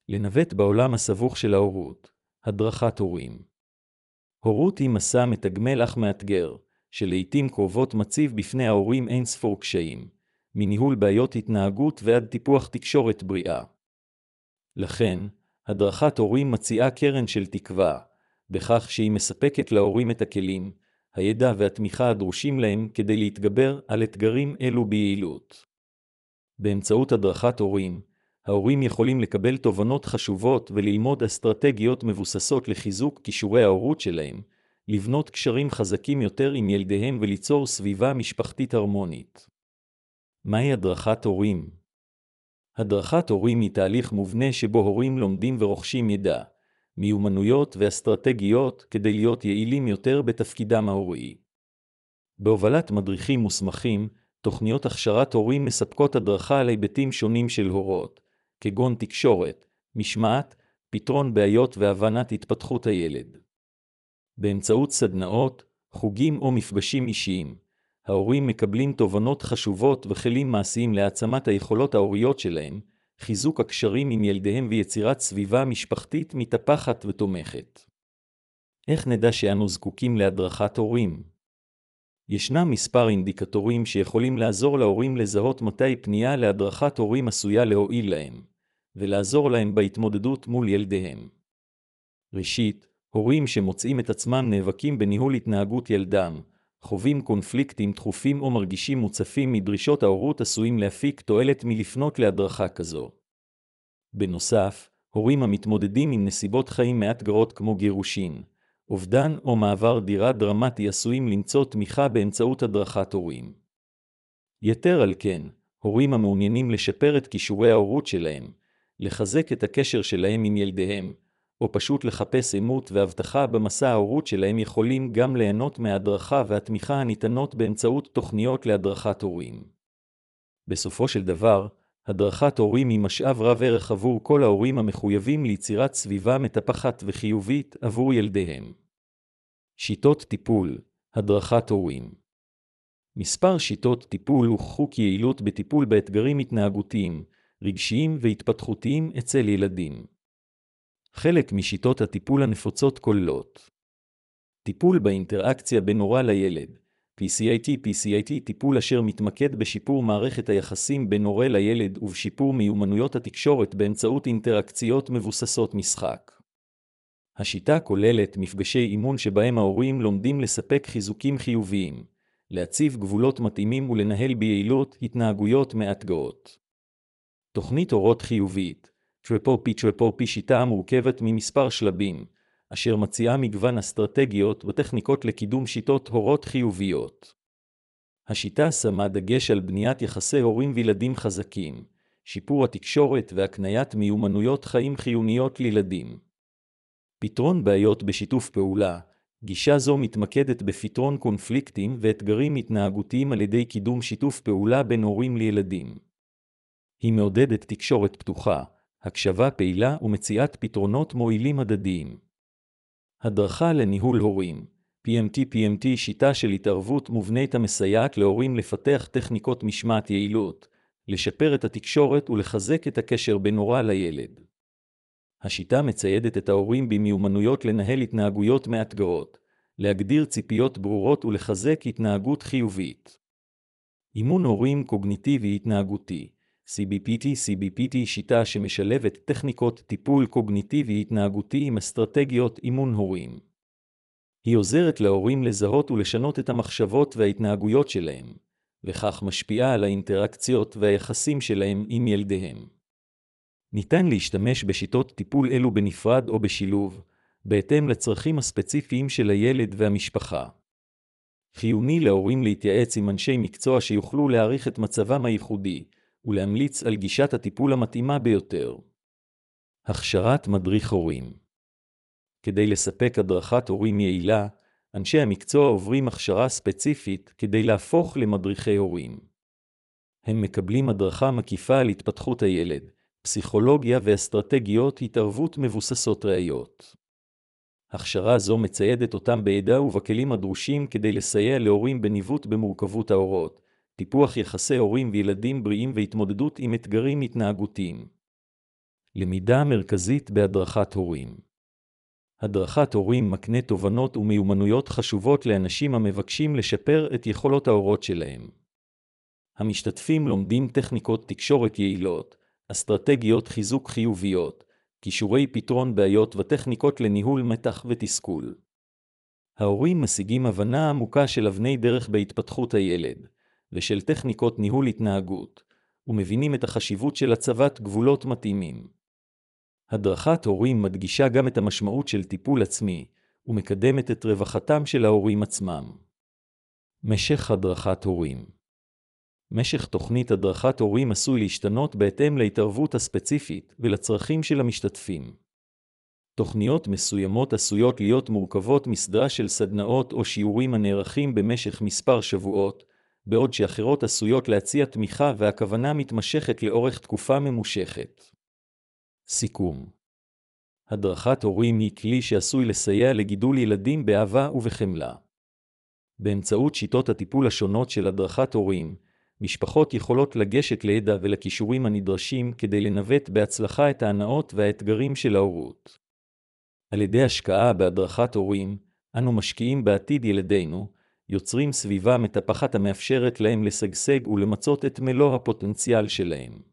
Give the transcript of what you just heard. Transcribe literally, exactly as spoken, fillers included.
לנווט בעולם הסבוך של ההורות. הדרכת הורים. הורות היא מסע מתגמל אך מאתגר, שלעיתים קרובות מציב בפני ההורים אין ספור קשיים, מניהול בעיות התנהגות ועד טיפוח תקשורת בריאה. לכן, הדרכת הורים מציעה קרן של תקווה, בכך שהיא מספקת להורים את הכלים, הידע והתמיכה הדרושים להם כדי להתגבר על אתגרים אלו ביעילות. באמצעות הדרכת הורים, ההורים יכולים לקבל תובנות חשובות וללמוד אסטרטגיות מבוססות לחיזוק כישורי ההורות שלהם, לבנות קשרים חזקים יותר עם ילדיהם וליצור סביבה משפחתית הרמונית. מהי הדרכת הורים? הדרכת הורים היא תהליך מובנה שבו הורים לומדים ורוכשים ידע, מיומנויות ואסטרטגיות כדי להיות יעילים יותר בתפקידם ההורי. בהובלת מדריכים מוסמכים, תוכניות הכשרת הורים מספקות הדרכה על היבטים שונים של הורות, כגון תקשורת, משמעת, פתרון בעיות והבנת התפתחות הילד. באמצעות סדנאות, חוגים או מפגשים אישיים, ההורים מקבלים תובנות חשובות וכלים מעשיים להעצמת היכולות ההוריות שלהם, חיזוק הקשרים עם ילדיהם ויצירת סביבה משפחתית מטפחת ותומכת. איך נדע שאנו זקוקים להדרכת הורים? ישנם מספר אינדיקטורים שיכולים לעזור להורים לזהות מתי פנייה להדרכת הורים עשויה להועיל להם, ולעזור להם בהתמודדות מול ילדיהם. ראשית, הורים שמוצאים את עצמם נאבקים בניהול התנהגות ילדם, חווים קונפליקטים דחופים או מרגישים מוצפים מדרישות ההורות עשויים להפיק תועלת מלפנות להדרכה כזו. בנוסף, הורים המתמודדים עם נסיבות חיים מאתגרות כמו גירושין, אובדן או מעבר דירה דרמטי עשויים למצוא תמיכה באמצעות הדרכת הורים. יתר על כן, הורים המעוניינים לשפר את כישורי ההורות שלהם, לחזק את הקשר שלהם עם ילדיהם, או פשוט לחפש אמות והבטחה במסע ההורות שלהם יכולים גם ליהנות מההדרכה והתמיכה הניתנות באמצעות תוכניות להדרכת הורים. בסופו של דבר, הדרכת הורים היא משאב רב ערך עבור כל ההורים המחויבים ליצירת סביבה מטפחת וחיובית עבור ילדיהם. שיטות טיפול, הדרכת הורים. מספר שיטות טיפול הוכחו כיעילות בטיפול באתגרים התנהגותיים, רגשיים והתפתחותיים אצל ילדים. חלק משיטות הטיפול הנפוצות כוללות טיפול באינטראקציה בין הורה לילד, פי סי איי טי פי סי איי טי טיפול אשר מתמקד בשיפור מערכת היחסים בין הורה לילד ובשיפור מיומנויות התקשורת באמצעות אינטראקציות מבוססות משחק. השיטה כוללת מפגשי אימון שבהם ההורים לומדים לספק חיזוקים חיוביים, להציב גבולות מתאימים ולנהל ביעילות התנהגויות מאתגרות. תוכנית הורות חיובית, טריפל פי טריפל פי שיטה המורכבת ממספר שלבים, אשר מציעה מגוון אסטרטגיות וטכניקות לקידום שיטות הורות חיוביות. השיטה שמה דגש על בניית יחסי הורים וילדים חזקים, שיפור התקשורת והקניית מיומנויות חיים חיוניות לילדים. פתרון בעיות בשיתוף פעולה, גישה זו מתמקדת בפתרון קונפליקטים ואתגרים התנהגותיים על ידי קידום שיתוף פעולה בין הורים לילדים. היא מעודדת תקשורת פתוחה, הקשבה פעילה ומציאת פתרונות מועילים הדדיים. הדרכה לניהול הורים, פי אם טי פי אם טי שיטה של התערבות מובנית המסייעת להורים לפתח טכניקות משמעת יעילות, לשפר את התקשורת ולחזק את הקשר בין הורה לילד. השיטה מציידת את ההורים במיומנויות לנהל התנהגויות מאתגרות, להגדיר ציפיות ברורות ולחזק התנהגות חיובית. אימון הורים קוגניטיבי התנהגותי, סי בי פי טי סי בי פי טי שיטה שמשלבת טכניקות טיפול קוגניטיבי התנהגותי עם אסטרטגיות אימון הורים. היא עוזרת להורים לזהות ולשנות את המחשבות וההתנהגויות שלהם, וכך משפיעה על האינטראקציות והיחסים שלהם עם ילדיהם. ניתן להשתמש בשיטות טיפול אלו בנפרד או בשילוב, בהתאם לצרכים הספציפיים של הילד והמשפחה. חיוני להורים להתייעץ עם אנשי מקצוע שיוכלו להעריך את מצבם הייחודי, ולהמליץ על גישת הטיפול המתאימה ביותר. הכשרת מדריך הורים. כדי לספק הדרכת הורים יעילה, אנשי המקצוע עוברים הכשרה ספציפית כדי להפוך למדריכי הורים. הם מקבלים הדרכה מקיפה על התפתחות הילד, פסיכולוגיה ואסטרטגיות התערבות מבוססות ראיות. הכשרה זו מציידת אותם בידע ובכלים הדרושים כדי לסייע להורים בניווט במורכבות ההורות, טיפוח יחסי הורים וילדים בריאים והתמודדות עם אתגרים התנהגותיים. למידה מרכזית בהדרכת הורים. הדרכת הורים מקנה תובנות ומיומנויות חשובות לאנשים המבקשים לשפר את יכולות ההורות שלהם. המשתתפים לומדים טכניקות תקשורת יעילות, אסטרטגיות חיזוק חיוביות, כישורי פתרון בעיות וטכניקות לניהול מתח ותסכול. ההורים משיגים הבנה עמוקה של אבני דרך בהתפתחות הילד, ושל טכניקות ניהול התנהגות, ומבינים את החשיבות של הצבת גבולות מתאימים. הדרכת הורים מדגישה גם את המשמעות של טיפול עצמי, ומקדמת את רווחתם של ההורים עצמם. משך הדרכת הורים. משך תוכנית הדרכת הורים עשוי להשתנות בהתאם להתערבות הספציפית ולצרכים של המשתתפים. תוכניות מסוימות עשויות להיות מורכבות מסדרה של סדנאות או שיעורים הנערכים במשך מספר שבועות, בעוד שאחרות עשויות להציע תמיכה והכוונה מתמשכת לאורך תקופה ממושכת. סיכום. הדרכת הורים היא כלי שעשוי לסייע לגידול ילדים באהבה ובחמלה. באמצעות שיטות הטיפול השונות של הדרכת הורים, משפחות יכולות לגשת לידע ולכישורים הנדרשים כדי לנווט בהצלחה את ההנאות והאתגרים של ההורות. על ידי השקעה בהדרכת הורים, אנו משקיעים בעתיד ילדינו, יוצרים סביבה מטפחת המאפשרת להם לשגשג ולמצות את מלוא הפוטנציאל שלהם.